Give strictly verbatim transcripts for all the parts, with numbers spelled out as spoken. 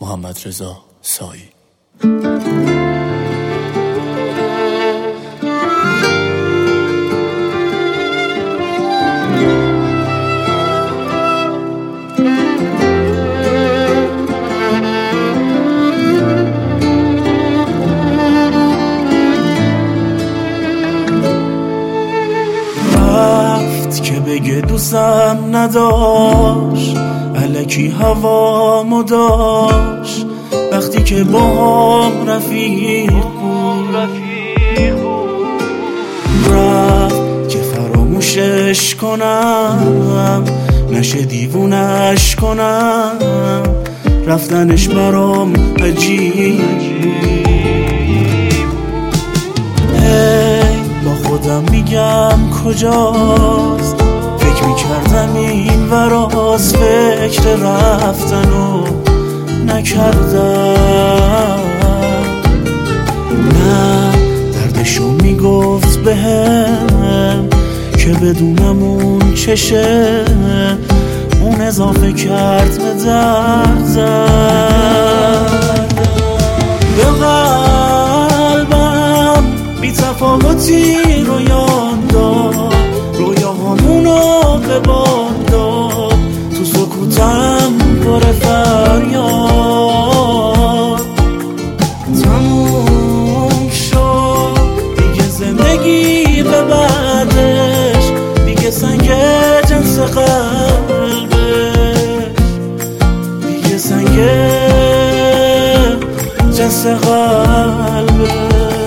محمدرضا سایی. که بگه دوستم نداشت، الکی هوامو داشت، وقتی که با هم رفیق بود رفت که فراموشش کنم، نشه دیوونش کنم، رفتنش برام عجیب. با خودم میگم کجاست، فکر میکردم این وراست، فکر رفتنو نکردم. نه دردشو میگفت بهم که بدونم اون چشه، اون اضافه کرد به دردم. به قلبم بی تفاوتی رویان داد، رویاهامونو به باد داد، تو سکوتم پر فریاد. تموم شد دیگه زندگی به بعدش، دیگه سنگ جنس قلبش، دیگه سنگ جنس قلبش.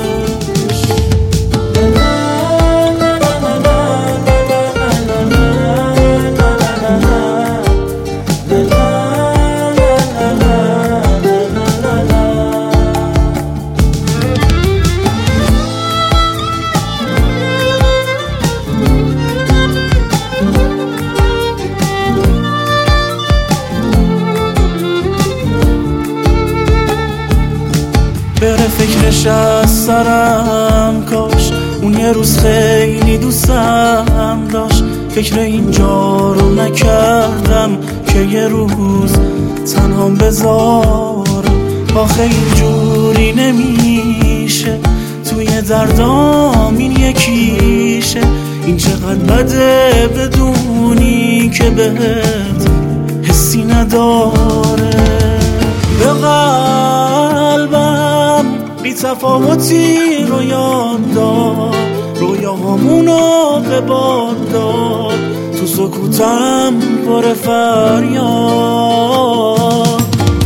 بره فکرش از سرم، کاش اون یه روز خیلی دوستم داشت، فکر اینجا رو نکردم که یه روز تنهام بذارم. آخه اینجوری نمیشه، توی دردام این یکیشه، این چقدر بده بدونی که بهت حسی نداره. به قلبم بی تفاوتی رویان داد، رویاهامونو به باد داد، تو سکوتم پر فریاد.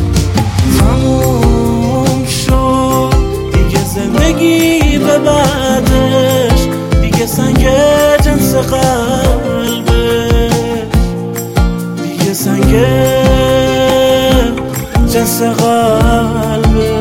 تموم شد دیگه زندگی به بعدش، دیگه سنگ جنس قلبش، دیگه سنگ جنس قلبش.